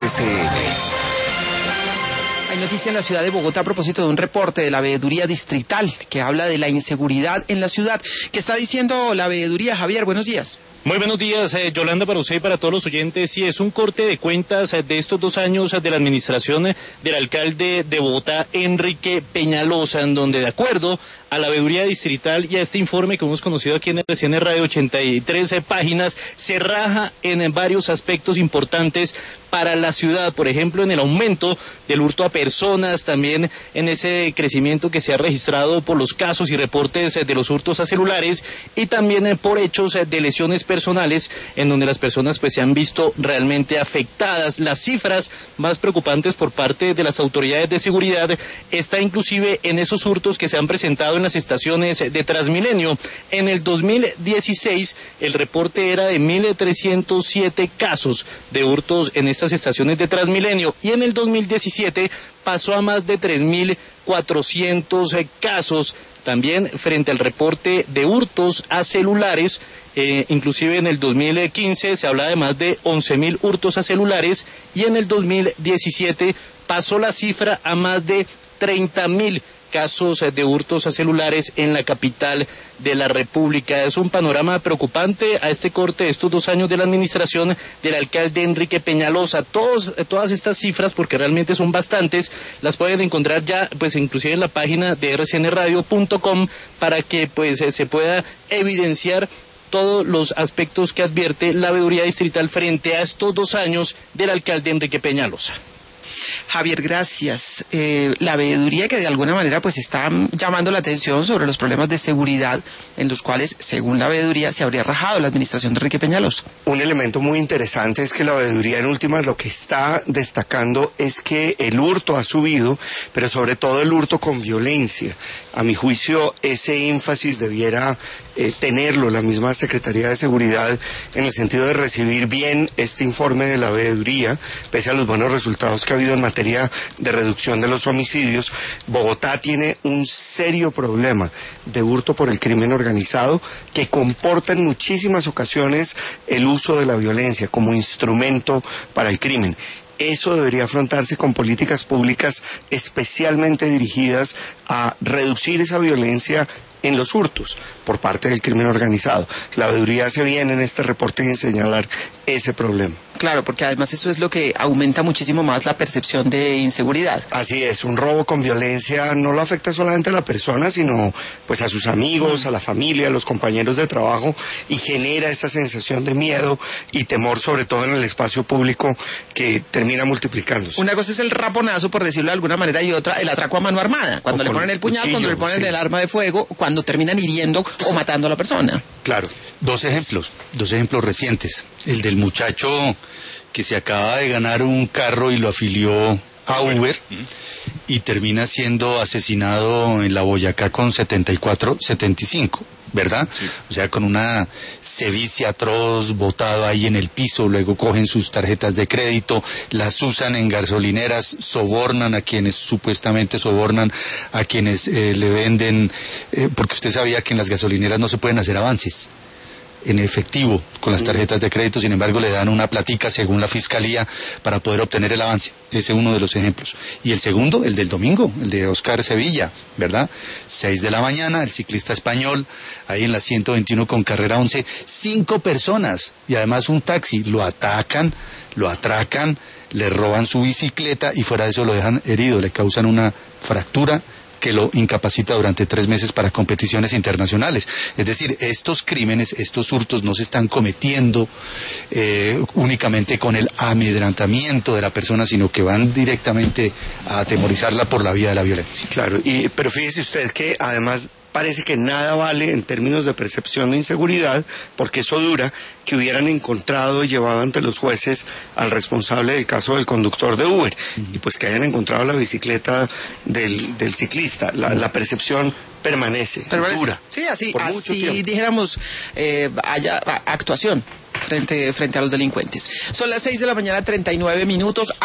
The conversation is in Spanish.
Hay noticia en la ciudad de Bogotá a propósito de un reporte de la veeduría distrital que habla de la inseguridad en la ciudad. ¿Qué está diciendo la veeduría? Javier, buenos días. Muy buenos días, Yolanda, para usted y para todos los oyentes. Sí, es un corte de cuentas de estos 2 años de la administración del alcalde de Bogotá, Enrique Peñalosa, en donde, de acuerdo a la veeduría distrital y a este informe que hemos conocido aquí en RCN Radio, 83 páginas, se raja en varios aspectos importantes para la ciudad. Por ejemplo, en el aumento del hurto a personas, también en ese crecimiento que se ha registrado por los casos y reportes de los hurtos a celulares, y también por hechos de lesiones personales, en donde las personas pues se han visto realmente afectadas. Las cifras más preocupantes por parte de las autoridades de seguridad está inclusive en esos hurtos que se han presentado en las estaciones de Transmilenio. En el 2016 el reporte era de 1.307 casos de hurtos en estas estaciones de Transmilenio, y en el 2017 pasó a más de 3.400 casos. También frente al reporte de hurtos a celulares, inclusive en el 2015 se habla de más de 11.000 hurtos a celulares, y en el 2017 pasó la cifra a más de 30.000 casos de hurtos a celulares en la capital de la República. Es un panorama preocupante a este corte de estos 2 años de la administración del alcalde Enrique Peñalosa. Todas estas cifras, porque realmente son bastantes, las pueden encontrar ya, pues inclusive en la página de rcnradio.com, para que pues se pueda evidenciar todos los aspectos que advierte la veeduría distrital frente a estos 2 años del alcalde Enrique Peñalosa. Javier, gracias. La veeduría que de alguna manera pues está llamando la atención sobre los problemas de seguridad en los cuales, según la veeduría, se habría rajado la administración de Enrique Peñalosa. Un elemento muy interesante es que la veeduría en últimas lo que está destacando es que el hurto ha subido, pero sobre todo el hurto con violencia. A mi juicio, ese énfasis debiera tenerlo la misma Secretaría de Seguridad, en el sentido de recibir bien este informe de la veeduría, pese a los buenos resultados que ha habido en materia de reducción de los homicidios. Bogotá tiene un serio problema de hurto por el crimen organizado, que comporta en muchísimas ocasiones el uso de la violencia como instrumento para el crimen. Eso debería afrontarse con políticas públicas especialmente dirigidas a reducir esa violencia en los hurtos por parte del crimen organizado. La veeduría hace bien en este reporte en señalar ese problema. Claro, porque además eso es lo que aumenta muchísimo más la percepción de inseguridad. Así es, un robo con violencia no lo afecta solamente a la persona, sino pues a sus amigos, a la familia, a los compañeros de trabajo, y genera esa sensación de miedo y temor, sobre todo en el espacio público, que termina multiplicándose. Una cosa es el raponazo, por decirlo de alguna manera, y otra el atraco a mano armada, cuando le ponen el puñal, cuchillo, cuando le ponen el arma de fuego, cuando terminan hiriendo o matando a la persona. Claro. Dos ejemplos recientes. El del muchacho que se acaba de ganar un carro y lo afilió a Uber y termina siendo asesinado en la Boyacá con 75, ¿verdad? Sí. O sea, con una sevicia atroz, botado ahí en el piso. Luego cogen sus tarjetas de crédito, las usan en gasolineras, sobornan a quienes supuestamente sobornan a quienes le venden, porque usted sabía que en las gasolineras no se pueden hacer avances en efectivo con las tarjetas de crédito. Sin embargo, le dan una platica según la fiscalía para poder obtener el avance. Ese es uno de los ejemplos. Y el segundo, el del domingo, el de Oscar Sevilla, ¿verdad? 6 de la mañana, el ciclista español, ahí en la 121 con carrera 11, 5 personas y además un taxi, lo atacan, lo atracan, le roban su bicicleta y fuera de eso lo dejan herido, le causan una fractura que lo incapacita durante 3 meses para competiciones internacionales. Es decir, estos crímenes, estos hurtos no se están cometiendo únicamente con el amedrentamiento de la persona, sino que van directamente a atemorizarla por la vía de la violencia. Claro, pero fíjese usted que además parece que nada vale en términos de percepción de inseguridad, porque eso dura, que hubieran encontrado y llevado ante los jueces al responsable del caso del conductor de Uber, y pues que hayan encontrado la bicicleta del ciclista. La percepción permanece, dura. Sí, así dijéramos, haya actuación frente a los delincuentes. Son las 6 de la mañana, 39 minutos.